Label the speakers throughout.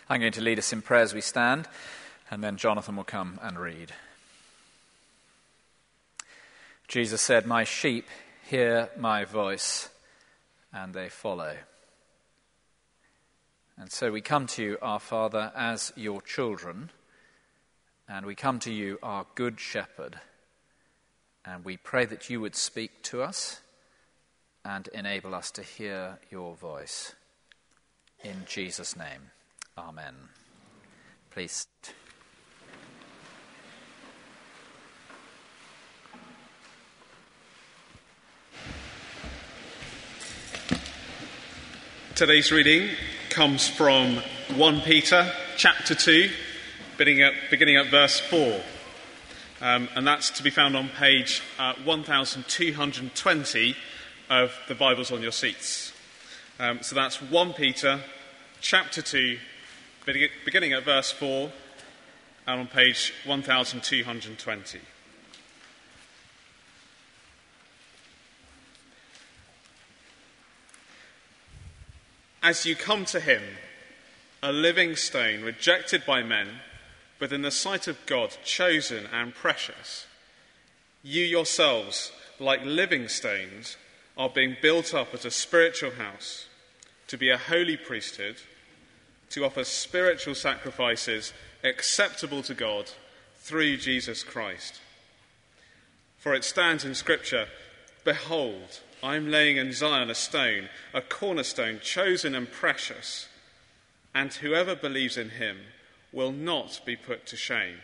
Speaker 1: I'm going to lead us in prayer as we stand, and then Jonathan will come and read. Jesus said, "My sheep hear my voice, and they follow." And so we come to you, our Father, as your children, and we come to you, our good shepherd, and we pray that you would speak to us and enable us to hear your voice. In Jesus' name, amen. Please sit.
Speaker 2: Today's reading comes from 1 Peter chapter 2, beginning at verse 4. And that's to be found on page 1220 of the Bibles on your seats. So that's 1 Peter chapter 2, beginning at verse 4, and on page 1220. As you come to him, a living stone rejected by men, but in the sight of God chosen and precious, you yourselves, like living stones, are being built up as a spiritual house, to be a holy priesthood, to offer spiritual sacrifices acceptable to God through Jesus Christ. For it stands in Scripture, "Behold, I am laying in Zion a stone, a cornerstone, chosen and precious, and whoever believes in him will not be put to shame."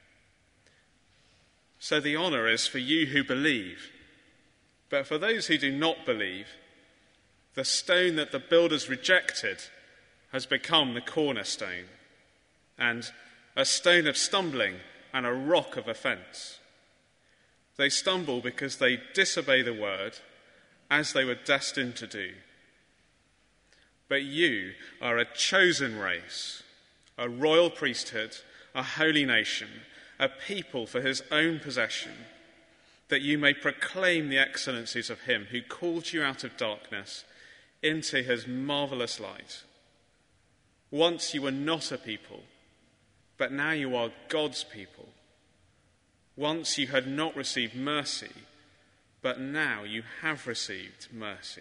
Speaker 2: So the honour is for you who believe. But for those who do not believe, the stone that the builders rejected has become the cornerstone, and a stone of stumbling and a rock of offence. They stumble because they disobey the word, as they were destined to do. But you are a chosen race, a royal priesthood, a holy nation, a people for his own possession, that you may proclaim the excellencies of him who called you out of darkness into his marvellous light. Once you were not a people, but now you are God's people. Once you had not received mercy, but now you have received mercy.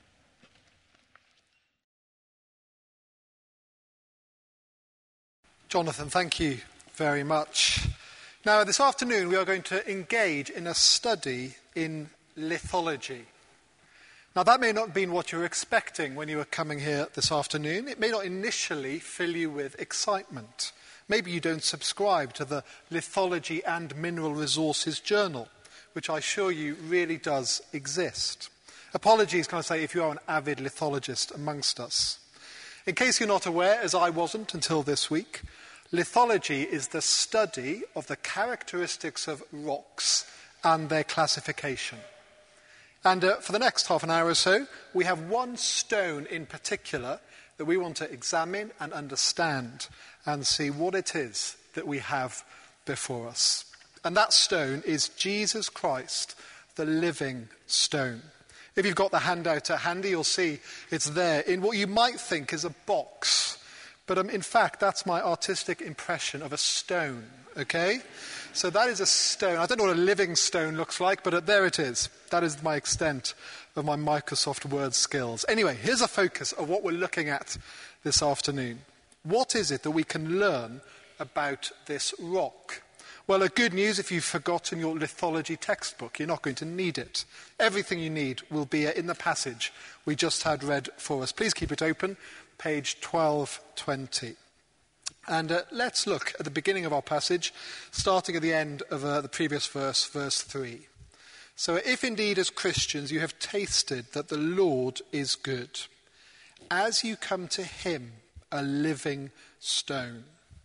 Speaker 3: Jonathan, thank you very much. Now, this afternoon we are going to engage in a study in lithology. Now, that may not have been what you were expecting when you were coming here this afternoon. It may not initially fill you with excitement. Maybe you don't subscribe to the Lithology and Mineral Resources Journal, which I assure you really does exist. Apologies, can I say, if you are an avid lithologist amongst us. In case you're not aware, as I wasn't until this week, lithology is the study of the characteristics of rocks and their classification. And for the next half an hour or so, we have one stone in particular that we want to examine and understand and see what it is that we have before us. And that stone is Jesus Christ, the living stone. If you've got the handout handy, you'll see it's there in what you might think is a box. But in fact, that's my artistic impression of a stone, okay? So that is a stone. I don't know what a living stone looks like, but there it is. That is my extent of my Microsoft Word skills. Anyway, here's a focus of what we're looking at this afternoon. What is it that we can learn about this rock? Well, the good news, if you've forgotten your lithology textbook, you're not going to need it. Everything you need will be in the passage we just had read for us. Please keep it open, page 1220. And let's look at the beginning of our passage, starting at the end of the previous verse, verse 3. So, if indeed as Christians you have tasted that the Lord is good, as you come to him, a living stone.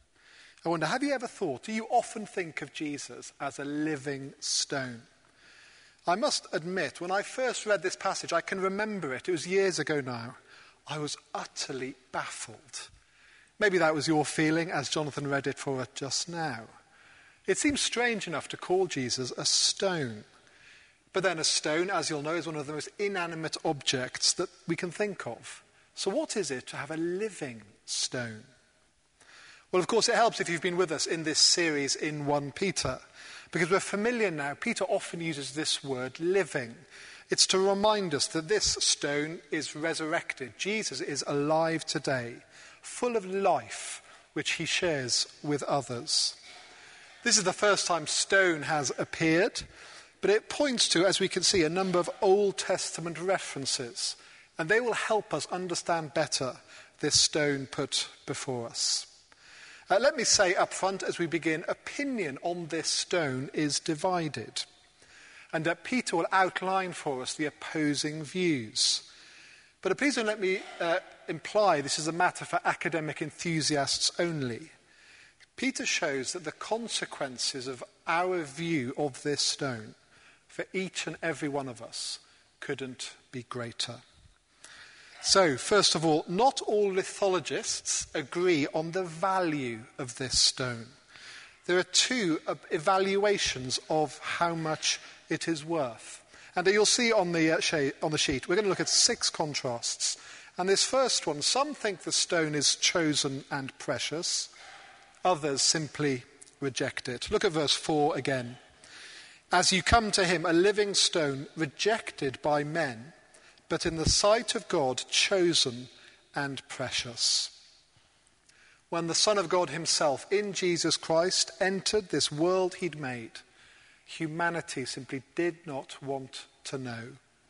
Speaker 3: I wonder, have you ever thought, do you often think of Jesus as a living stone? I must admit, when I first read this passage, I can remember it was years ago now, I was utterly baffled. Maybe that was your feeling as Jonathan read it for us just now. It seems strange enough to call Jesus a stone. But then a stone, as you'll know, is one of the most inanimate objects that we can think of. So what is it to have a living stone? Well, of course, it helps if you've been with us in this series in 1 Peter, because we're familiar now. Peter often uses this word, living. It's to remind us that this stone is resurrected. Jesus is alive today, full of life, which he shares with others. This is the first time stone has appeared, but it points to, as we can see, a number of Old Testament references, and they will help us understand better this stone put before us. Let me say up front as we begin, opinion on this stone is divided. And Peter will outline for us the opposing views. But please don't let me imply this is a matter for academic enthusiasts only. Peter shows that the consequences of our view of this stone for each and every one of us couldn't be greater. So, first of all, not all lithologists agree on the value of this stone. There are two evaluations of how much it is worth. And you'll see on the sheet, we're going to look at 6 contrasts. And this first one, some think the stone is chosen and precious. Others simply reject it. Look at verse 4 again. As you come to him, a living stone rejected by men, but in the sight of God, chosen and precious. When the Son of God himself, in Jesus Christ, entered this world he'd made, humanity simply did not want to know.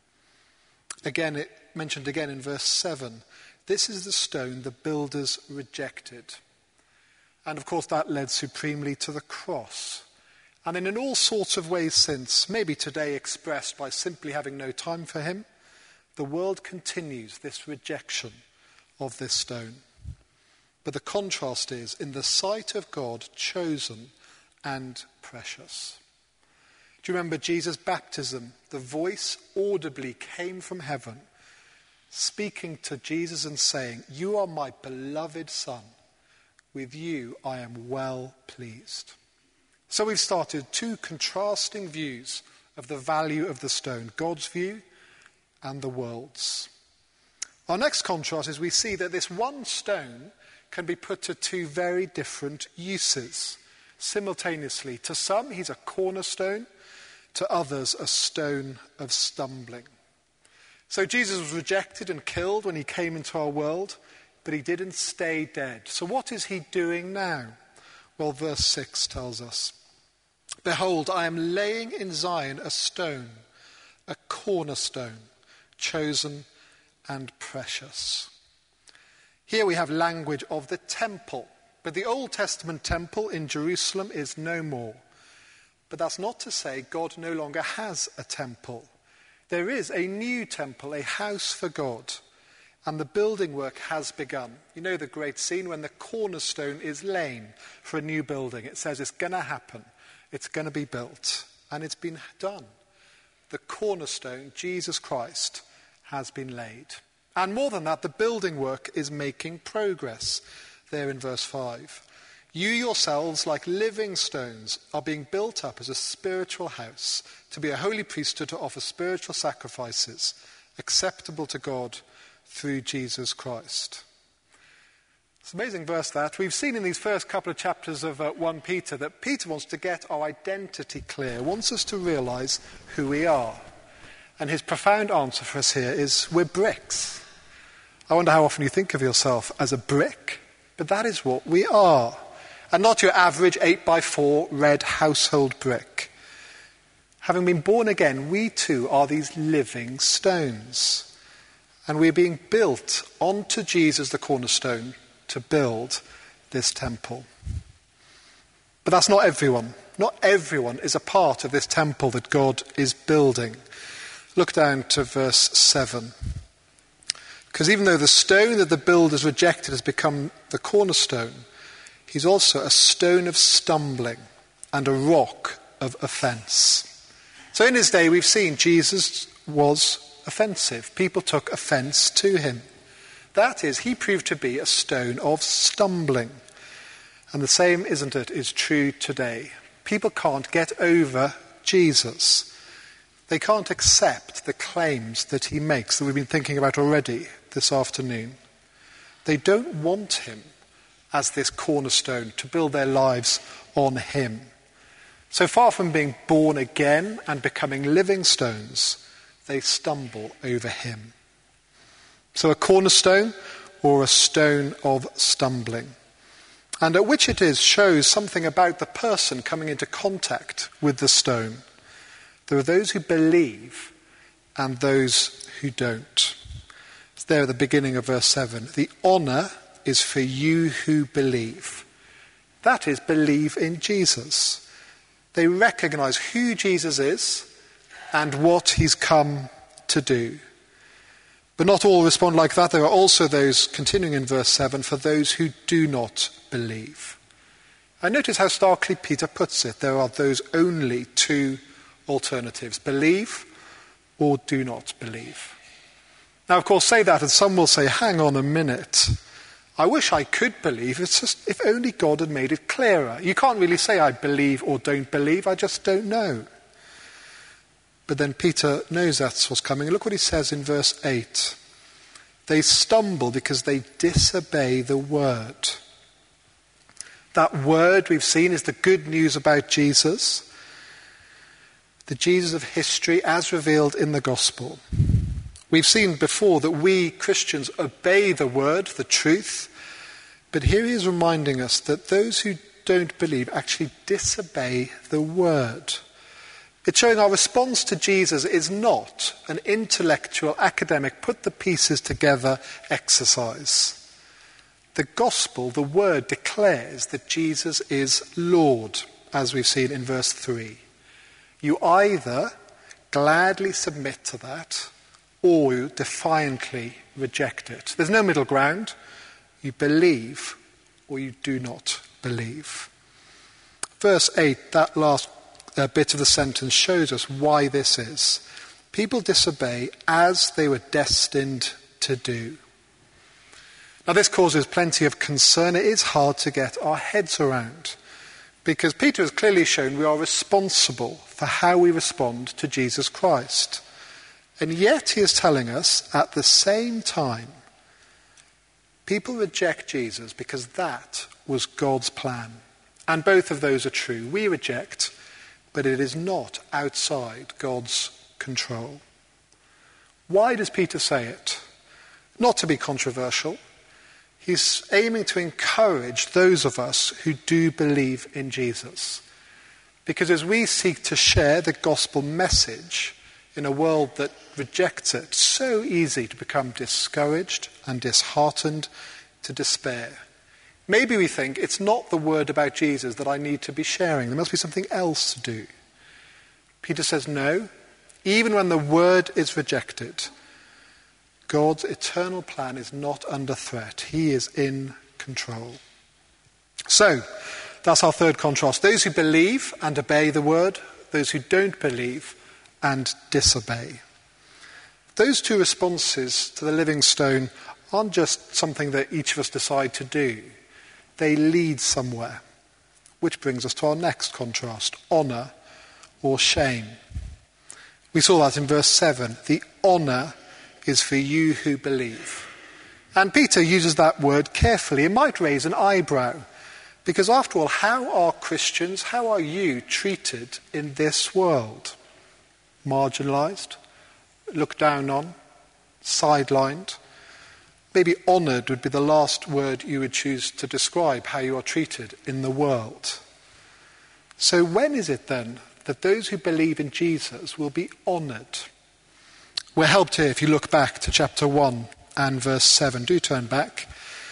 Speaker 3: Again, it mentioned again in verse 7, this is the stone the builders rejected. And of course that led supremely to the cross. And then in all sorts of ways since, maybe today expressed by simply having no time for him, the world continues this rejection of this stone. But the contrast is, in the sight of God, chosen and precious. Do you remember Jesus' baptism? The voice audibly came from heaven, speaking to Jesus and saying, you are my beloved Son. With you I am well pleased. So we've started 2 contrasting views of the value of the stone, God's view and the world's. Our next contrast is we see that this one stone can be put to 2 very different uses simultaneously. To some, he's a cornerstone. To others, a stone of stumbling. So Jesus was rejected and killed when he came into our world, but he didn't stay dead. So what is he doing now? Well, verse 6 tells us, behold, I am laying in Zion a stone, a cornerstone, chosen and precious. Here we have language of the temple, but the Old Testament temple in Jerusalem is no more. But that's not to say God no longer has a temple. There is a new temple, a house for God, and the building work has begun. You know the great scene when the cornerstone is laid for a new building. It says it's going to happen. It's going to be built, and it's been done. The cornerstone, Jesus Christ, has been laid. And more than that, the building work is making progress. There in verse 5. You yourselves, like living stones, are being built up as a spiritual house, to be a holy priesthood, to offer spiritual sacrifices, acceptable to God through Jesus Christ. It's an amazing verse that. We've seen in these first couple of chapters of 1 Peter that Peter wants to get our identity clear, wants us to realise who we are. And his profound answer for us here is, we're bricks. I wonder how often you think of yourself as a brick, but that is what we are. And not your average 8x4 red household brick. Having been born again, we too are these living stones. And we're being built onto Jesus, the cornerstone, to build this temple. But that's not everyone. Not everyone is a part of this temple that God is building. Look down to verse 7. Because even though the stone that the builders rejected has become the cornerstone, he's also a stone of stumbling and a rock of offence. So in his day we've seen Jesus was offensive. People took offence to him. That is, he proved to be a stone of stumbling. And the same, isn't it, is true today. People can't get over Jesus. They can't accept the claims that he makes that we've been thinking about already this afternoon. They don't want him, as this cornerstone, to build their lives on him. So far from being born again and becoming living stones, they stumble over him. So a cornerstone, or a stone of stumbling. And at which it is shows something about the person coming into contact with the stone. There are those who believe and those who don't. It's there at the beginning of verse 7. The honour is for you who believe. That is, believe in Jesus. They recognise who Jesus is and what he's come to do. But not all respond like that. There are also those, continuing in verse 7, for those who do not believe. And notice how starkly Peter puts it. There are those only two alternatives: believe or do not believe. Now, of course, say that and some will say, hang on a minute. I wish I could believe. It's just, if only God had made it clearer. You can't really say I believe or don't believe. I just don't know. But then Peter knows that's what's coming. Look what he says in verse 8. They stumble because they disobey the word. That word we've seen is the good news about Jesus, the Jesus of history as revealed in the gospel. We've seen before that we Christians obey the word, the truth, but here he is reminding us that those who don't believe actually disobey the word. It's showing our response to Jesus is not an intellectual, academic, put the pieces together exercise. The gospel, the word, declares that Jesus is Lord, as we've seen in verse 3. You either gladly submit to that or you defiantly reject it. There's no middle ground. You believe or you do not believe. Verse 8, that last bit of the sentence shows us why this is. People disobey as they were destined to do. Now this causes plenty of concern. It is hard to get our heads around because Peter has clearly shown we are responsible for how we respond to Jesus Christ. And yet he is telling us at the same time, people reject Jesus because that was God's plan. And both of those are true. We reject, but it is not outside God's control. Why does Peter say it? Not to be controversial. He's aiming to encourage those of us who do believe in Jesus. Because as we seek to share the gospel message in a world that rejects it, it's so easy to become discouraged and disheartened, to despair. Maybe we think it's not the word about Jesus that I need to be sharing. There must be something else to do. Peter says no. Even when the word is rejected, God's eternal plan is not under threat. He is in control. So, that's our third contrast. Those who believe and obey the word, those who don't believe and disobey. Those two responses to the living stone aren't just something that each of us decide to do. They lead somewhere. Which brings us to our next contrast, honour or shame. We saw that in verse 7. The honour is for you who believe. And Peter uses that word carefully. It might raise an eyebrow. Because after all, how are Christians, how are you treated in this world? Marginalised, looked down on, sidelined. Maybe honoured would be the last word you would choose to describe how you are treated in the world. So when is it then that those who believe in Jesus will be honoured? We're helped here if you look back to chapter 1 and verse 7. Do turn back.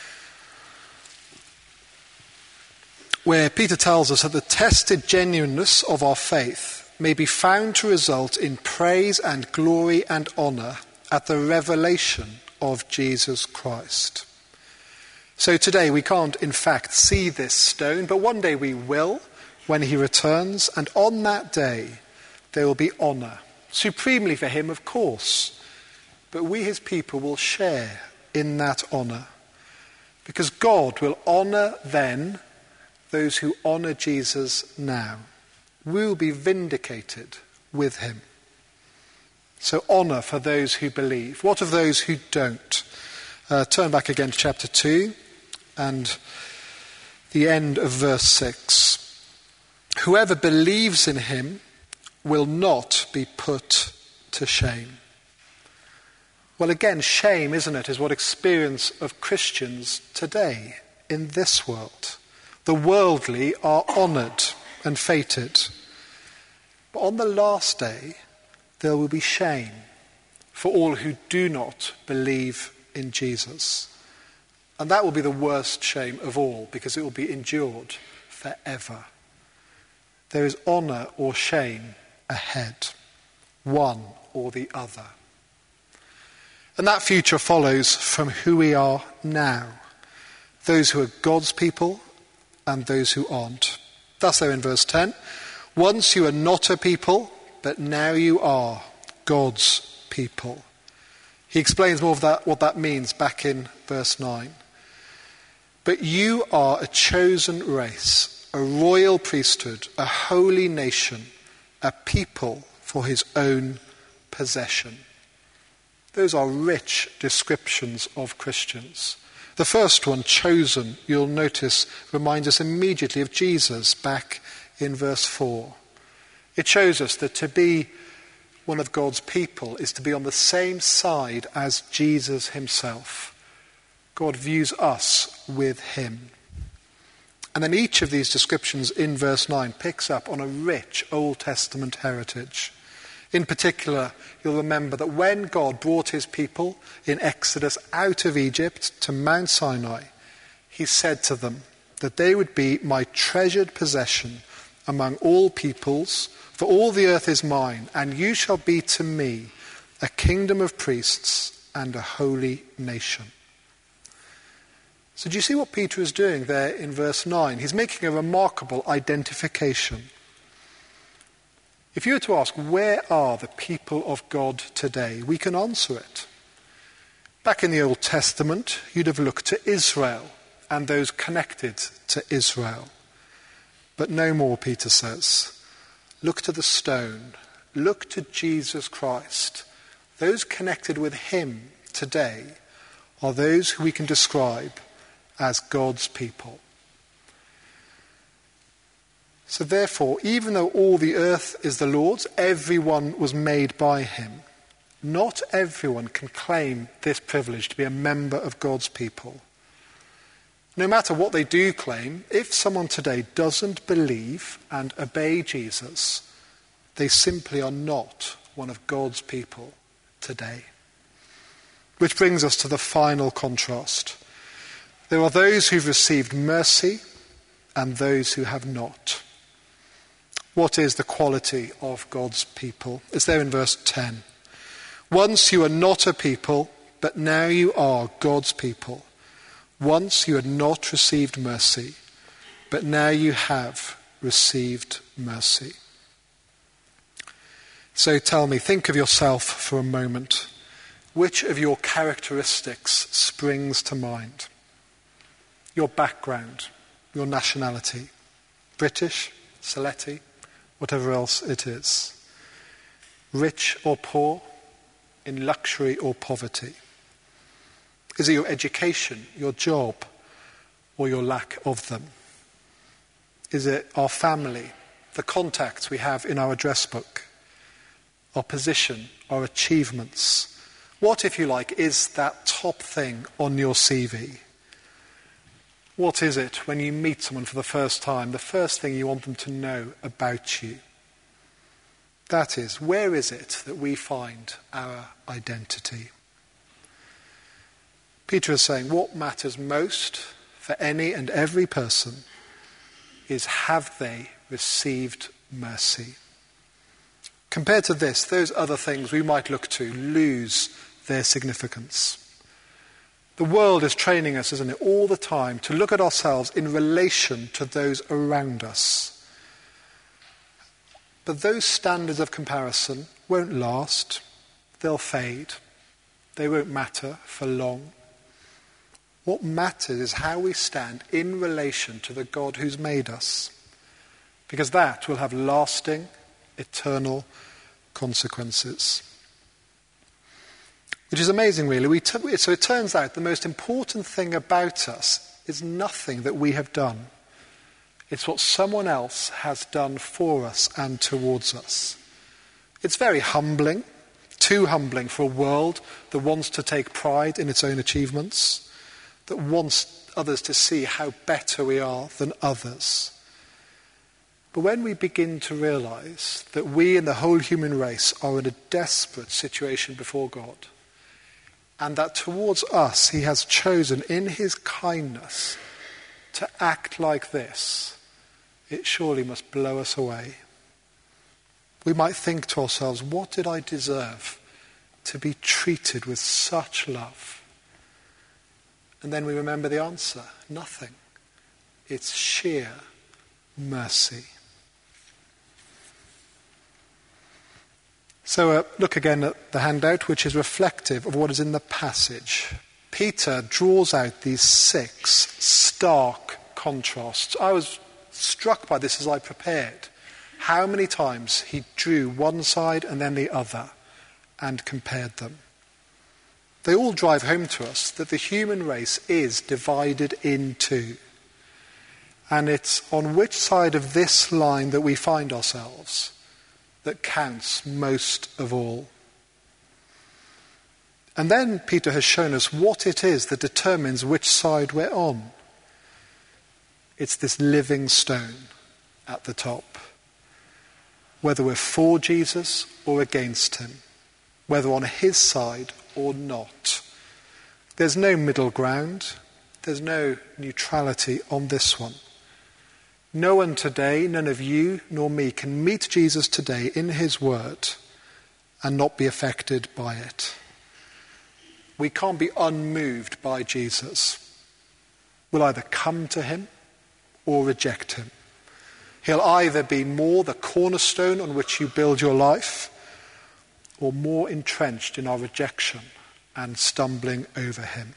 Speaker 3: Where Peter tells us that the tested genuineness of our faith may be found to result in praise and glory and honour at the revelation of Jesus Christ. So today we can't in fact see this stone, but one day we will when he returns, and on that day there will be honour, supremely for him of course, but we his people will share in that honour, because God will honour then those who honour Jesus now. We will be vindicated with him. So honour for those who believe. What of those who don't? Turn back again to chapter 2 and the end of verse 6. Whoever believes in him will not be put to shame. Well, again, shame, isn't it, is what experience of Christians today in this world. The worldly are honoured and feted. But on the last day, there will be shame for all who do not believe in Jesus. And that will be the worst shame of all, because it will be endured forever. There is honour or shame ahead, one or the other. And that future follows from who we are now, those who are God's people and those who aren't. Thus there in verse 10, once you were not a people, but now you are God's people. He explains more of that, what that means back in verse 9. But you are a chosen race, a royal priesthood, a holy nation, a people for his own possession. Those are rich descriptions of Christians. The first one, chosen, you'll notice, reminds us immediately of Jesus back in verse 4. It shows us that to be one of God's people is to be on the same side as Jesus himself. God views us with him. And then each of these descriptions in verse 9 picks up on a rich Old Testament heritage. In particular, you'll remember that when God brought his people in Exodus out of Egypt to Mount Sinai, he said to them that they would be my treasured possession among all peoples, for all the earth is mine, and you shall be to me a kingdom of priests and a holy nation. So do you see what Peter is doing there in verse 9? He's making a remarkable identification. If you were to ask, where are the people of God today? We can answer it. Back in the Old Testament, you'd have looked to Israel and those connected to Israel. But no more, Peter says. Look to the stone. Look to Jesus Christ. Those connected with him today are those who we can describe as God's people. So therefore, even though all the earth is the Lord's, everyone was made by him, not everyone can claim this privilege to be a member of God's people. No matter what they do claim, if someone today doesn't believe and obey Jesus, they simply are not one of God's people today. Which brings us to the final contrast. There are those who've received mercy and those who have not. What is the quality of God's people? It's there in verse 10. Once you were not a people, but now you are God's people. Once you had not received mercy, but now you have received mercy. So tell me, think of yourself for a moment. Which of your characteristics springs to mind? Your background, your nationality, British, Saletti, whatever else it is. Rich or poor, in luxury or poverty. Is it your education, your job, or your lack of them? Is it our family, the contacts we have in our address book, our position, our achievements? What, if you like, is that top thing on your CV? What is it when you meet someone for the first time, the first thing you want them to know about you? That is, where is it that we find our identity? Peter is saying what matters most for any and every person is, have they received mercy? Compared to this, those other things we might look to lose their significance. The world is training us, isn't it, all the time to look at ourselves in relation to those around us. But those standards of comparison won't last. They'll fade. They won't matter for long. What matters is how we stand in relation to the God who's made us. Because that will have lasting, eternal consequences. Which is amazing, really. So it turns out the most important thing about us is nothing that we have done. It's what someone else has done for us and towards us. It's very humbling, too humbling for a world that wants to take pride in its own achievements, that wants others to see how better we are than others. But when we begin to realise that we and the whole human race are in a desperate situation before God, and that towards us he has chosen in his kindness to act like this, it surely must blow us away. We might think to ourselves, what did I deserve to be treated with such love? And then we remember the answer, nothing. It's sheer mercy. So look again at the handout, which is reflective of what is in the passage. Peter draws out these 6 stark contrasts. I was struck by this as I prepared. How many times he drew one side and then the other and compared them. They all drive home to us that the human race is divided in two. And it's on which side of this line that we find ourselves that counts most of all. And then Peter has shown us what it is that determines which side we're on. It's this living stone at the top. Whether we're for Jesus or against him, whether on his side or not. There's no middle ground. There's no neutrality on this one. No one today, none of you nor me, can meet Jesus today in his word and not be affected by it. We can't be unmoved by Jesus. We'll either come to him or reject him. He'll either be more the cornerstone on which you build your life or more entrenched in our rejection and stumbling over him.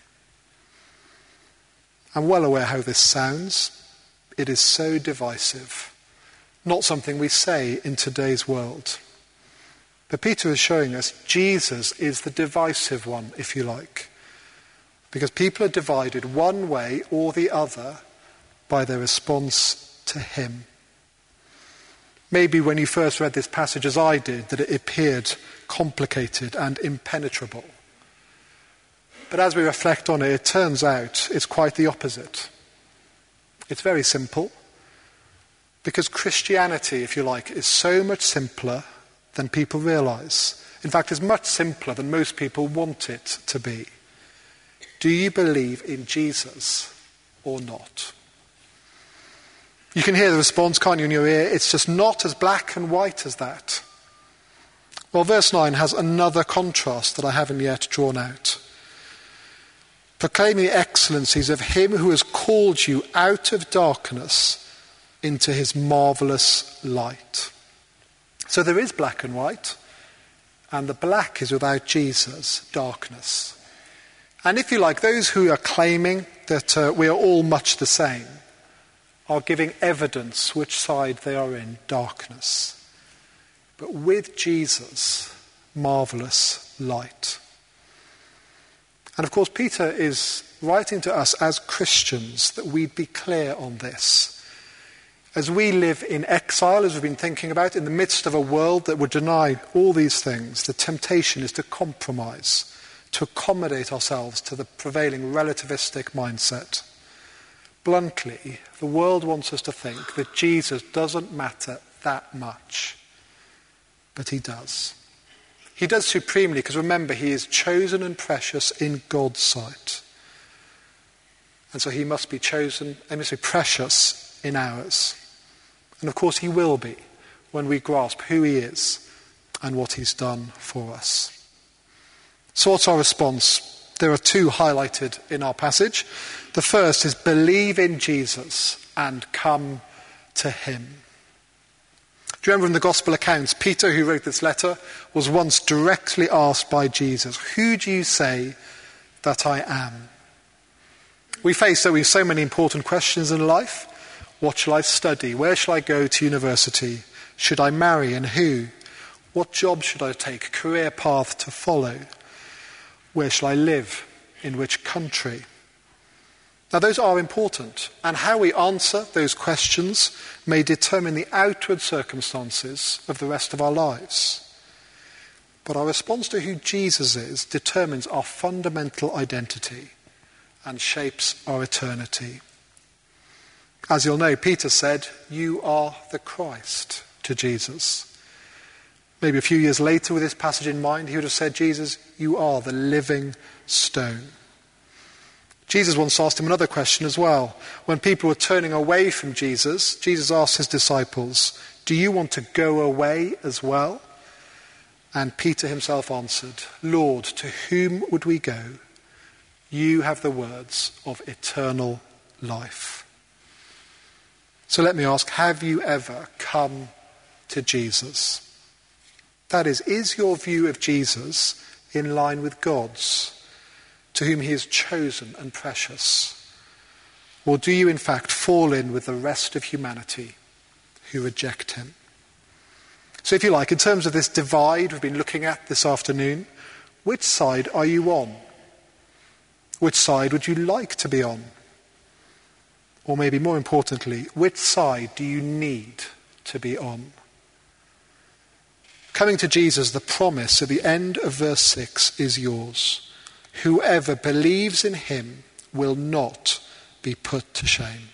Speaker 3: I'm well aware how this sounds. It is so divisive. Not something we say in today's world. But Peter is showing us Jesus is the divisive one, if you like. Because people are divided one way or the other by their response to him. Maybe when you first read this passage, as I did, that it appeared complicated and impenetrable. But as we reflect on it, it turns out it's quite the opposite. It's very simple, because Christianity, if you like, is so much simpler than people realise. In fact, it's much simpler than most people want it to be. Do you believe in Jesus or not? You can hear the response, can't you, in your ear? It's just not as black and white as that. Well, verse 9 has another contrast that I haven't yet drawn out. Proclaim the excellencies of him who has called you out of darkness into his marvellous light. So there is black and white, and the black is without Jesus, darkness. And if you like, those who are claiming that we are all much the same are giving evidence which side they are in, darkness. But with Jesus, marvellous light. And of course, Peter is writing to us as Christians that we'd be clear on this. As we live in exile, as we've been thinking about, in the midst of a world that would deny all these things, the temptation is to compromise, to accommodate ourselves to the prevailing relativistic mindset. Bluntly, the world wants us to think that Jesus doesn't matter that much. But he does. He does supremely, because remember, he is chosen and precious in God's sight. And so he must be chosen, he must be precious in ours. And of course he will be when we grasp who he is and what he's done for us. So what's our response? There are 2 highlighted in our passage. The first is believe in Jesus and come to him. Do you remember in the Gospel accounts, Peter, who wrote this letter, was once directly asked by Jesus, who do you say that I am? We face so many important questions in life. What shall I study? Where shall I go to university? Should I marry, and who? What job should I take? Career path to follow? Where shall I live? In which country? Now, those are important, and how we answer those questions may determine the outward circumstances of the rest of our lives. But our response to who Jesus is determines our fundamental identity and shapes our eternity. As you'll know, Peter said, "You are the Christ," to Jesus. Maybe a few years later, with this passage in mind, he would have said, "Jesus, you are the living stone." Jesus once asked him another question as well. When people were turning away from Jesus, Jesus asked his disciples, "Do you want to go away as well?" And Peter himself answered, "Lord, to whom would we go? You have the words of eternal life." So let me ask, have you ever come to Jesus? That is your view of Jesus in line with God's, to whom he is chosen and precious? Or do you in fact fall in with the rest of humanity who reject him? So if you like, in terms of this divide we've been looking at this afternoon, which side are you on? Which side would you like to be on? Or maybe more importantly, which side do you need to be on? Coming to Jesus, the promise at the end of verse 6 is yours. Whoever believes in him will not be put to shame.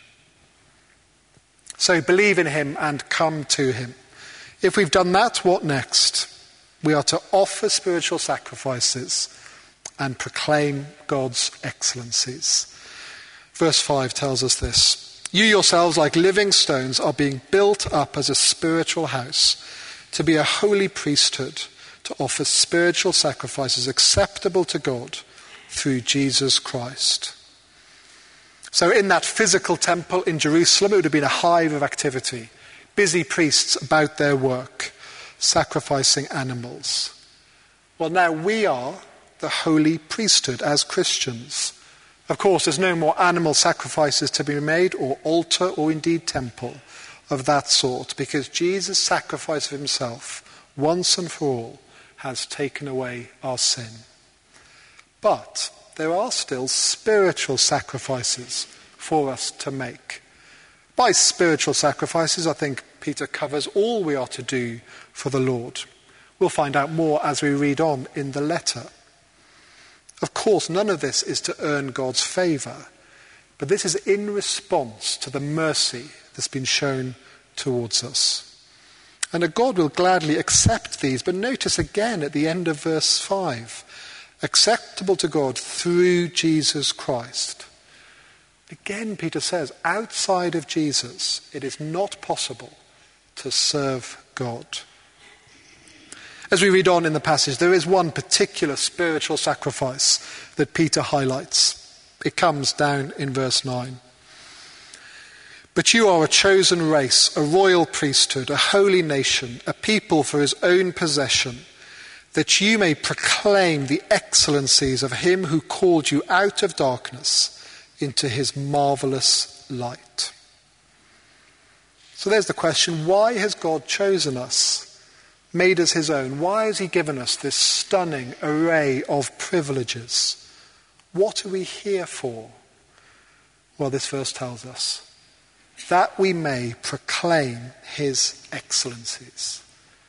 Speaker 3: So believe in him and come to him. If we've done that, what next? We are to offer spiritual sacrifices and proclaim God's excellencies. Verse 5 tells us this. You yourselves, like living stones, are being built up as a spiritual house, to be a holy priesthood, to offer spiritual sacrifices acceptable to God through Jesus Christ. So in that physical temple in Jerusalem, it would have been a hive of activity. Busy priests about their work, sacrificing animals. Well, now we are the holy priesthood as Christians. Of course, there's no more animal sacrifices to be made, or altar, or indeed temple of that sort, because Jesus' sacrifice of himself, once and for all, has taken away our sin. But there are still spiritual sacrifices for us to make. By spiritual sacrifices, I think Peter covers all we are to do for the Lord. We'll find out more as we read on in the letter. Of course, none of this is to earn God's favour, but this is in response to the mercy that's been shown towards us. And that God will gladly accept these, but notice again at the end of verse 5, acceptable to God through Jesus Christ. Again, Peter says, outside of Jesus, it is not possible to serve God. As we read on in the passage, there is one particular spiritual sacrifice that Peter highlights. It comes down in verse 9. But you are a chosen race, a royal priesthood, a holy nation, a people for his own possession, that you may proclaim the excellencies of him who called you out of darkness into his marvelous light. So there's the question, why has God chosen us, made us his own? Why has he given us this stunning array of privileges? What are we here for? Well, this verse tells us, that we may proclaim his excellencies.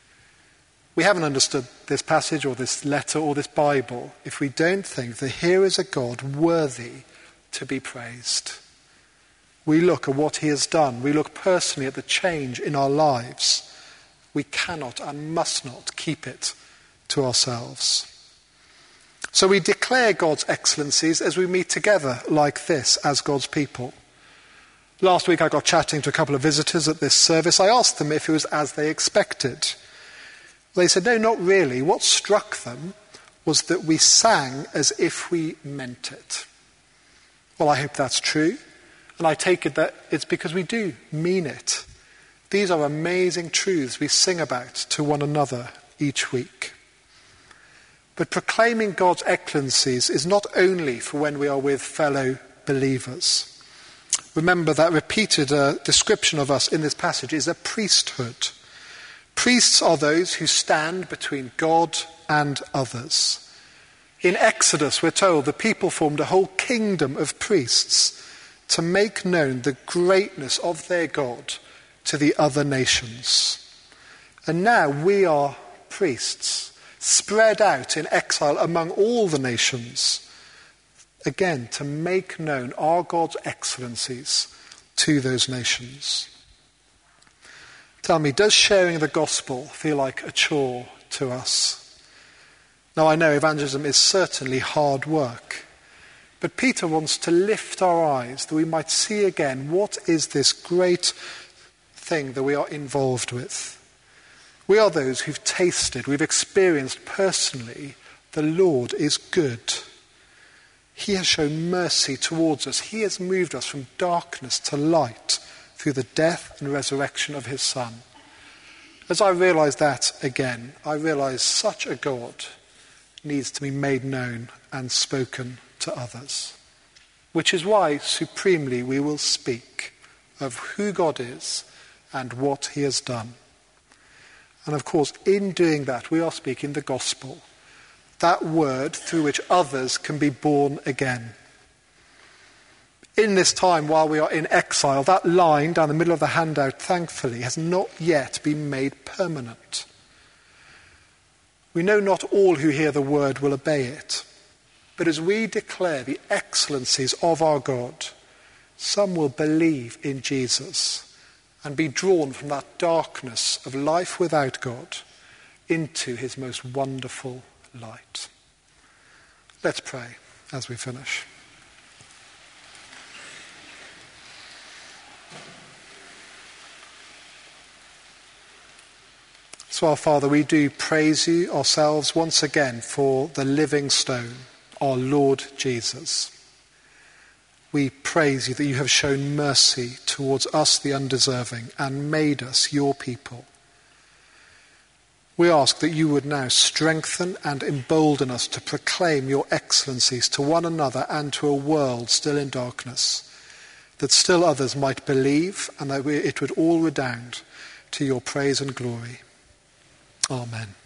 Speaker 3: We haven't understood this passage or this letter or this Bible if we don't think that here is a God worthy to be praised. We look at what he has done. We look personally at the change in our lives. We cannot and must not keep it to ourselves. So we declare God's excellencies as we meet together like this as God's people. Last week I got chatting to a couple of visitors at this service. I asked them if it was as they expected. They said, no, not really. What struck them was that we sang as if we meant it. Well, I hope that's true. And I take it that it's because we do mean it. These are amazing truths we sing about to one another each week. But proclaiming God's excellencies is not only for when we are with fellow believers. Remember that repeated description of us in this passage is a priesthood. Priests are those who stand between God and others. In Exodus, we're told the people formed a whole kingdom of priests to make known the greatness of their God to the other nations. And now we are priests, spread out in exile among all the nations, again, to make known our God's excellencies to those nations. Tell me, does sharing the gospel feel like a chore to us? Now, I know evangelism is certainly hard work, but Peter wants to lift our eyes that we might see again what is this great thing that we are involved with. We are those who've tasted, we've experienced personally, the Lord is good. He has shown mercy towards us. He has moved us from darkness to light through the death and resurrection of his Son. As I realise that again, I realise such a God needs to be made known and spoken to others. Which is why, supremely, we will speak of who God is and what he has done. And of course, in doing that, we are speaking the gospel, that word through which others can be born again. In this time, while we are in exile, that line down the middle of the handout, thankfully, has not yet been made permanent. We know not all who hear the word will obey it. But as we declare the excellencies of our God, some will believe in Jesus and be drawn from that darkness of life without God into his most wonderful light. Let's pray as we finish. So, our Father, we do praise you ourselves once again for the living stone, our Lord Jesus. We praise you that you have shown mercy towards us, the undeserving, and made us your people. We ask that you would now strengthen and embolden us to proclaim your excellencies to one another and to a world still in darkness, that still others might believe and that it would all redound to your praise and glory. Amen.